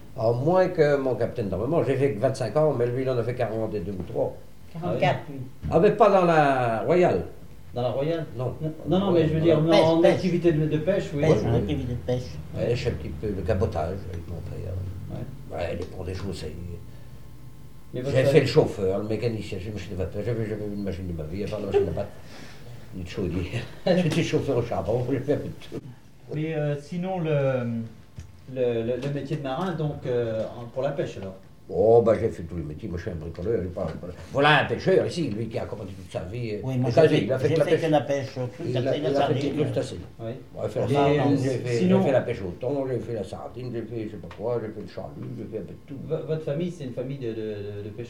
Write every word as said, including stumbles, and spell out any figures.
En moins que mon capitaine d'armement, j'ai fait que vingt-cinq ans, mais lui, il en a fait quarante-deux ou trois. quarante-quatre, lui. Ah, mais pas dans la Royale. Dans la Royale? Non. Non, non, mais je veux dire, Pêche, en, en pêche. activité de, de pêche, oui. Pêche, oui, en oui. activité de pêche. Ouais, je fais un petit peu de cabotage avec mon père. Ouais. Ouais, les ponts des chaussées. Mais votre J'ai fait famille- le chauffeur, le mécanicien, j'ai une machine de vapeur, j'avais jamais vu une machine de ma vie, à part la machine de pâte, une chaudière. J'étais chauffeur au charbon, j'ai fait un peu de tout. Mais euh, sinon, le, le, le, le métier de marin, donc, euh, en- pour la pêche, alors? Oh, bah j'ai fait tous les métiers, moi je suis un bricoleur, j'ai pas, pas- Voilà un pêcheur ici, lui qui a commencé toute sa vie. Oui, moi Et j'ai ça, fait, il a fait j'ai que la fait pêche. que la pêche, Il tout a, à fait, il la a fait des sardine. crustacés. Oui. Ouais, fait la Et, sardine, euh, j'ai fait, sinon- j'ai fait la pêche au thon, j'ai fait la sardine, j'ai fait je sais pas quoi, j'ai fait le chalut, j'ai fait un peu de tout. V- votre famille, c'est une famille de, de, de